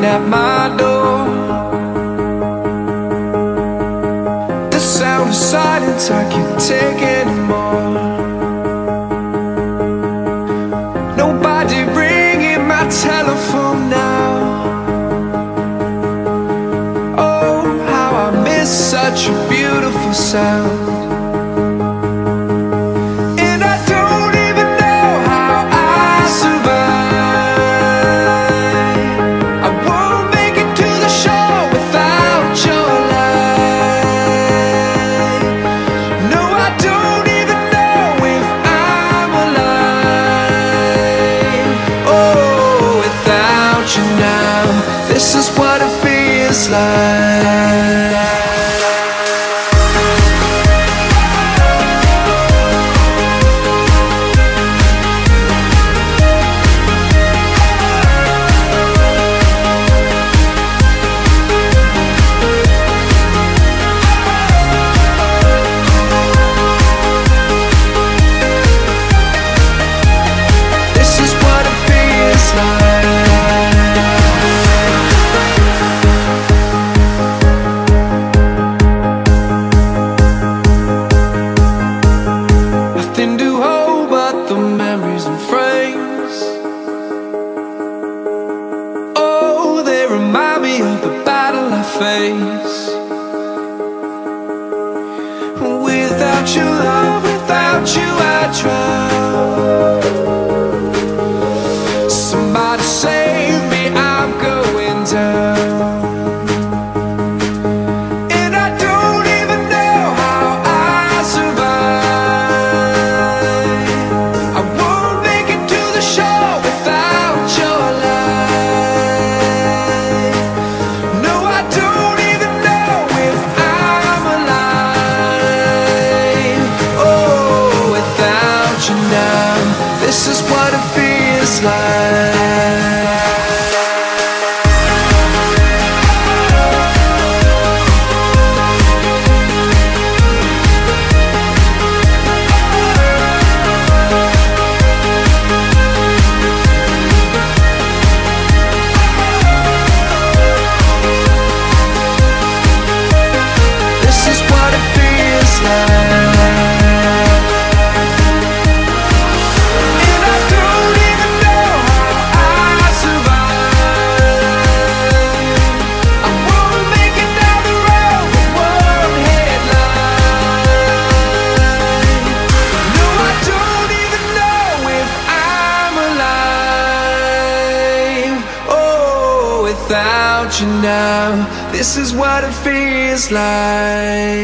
knocking at my door. The sound of silence I can't take anymore. Nobody ringing my telephone now. Oh, how I miss such a beautiful sound. This is what it feels like. This is what it feels like. Remind me of the battle I face. Without your love, without you I drown. Somebody save me, I'm going down. And I don't even know how I survive. I won't make it to the shore without your love. This is what it feels like. This is what it feels like. Without you now, this is what it feels like.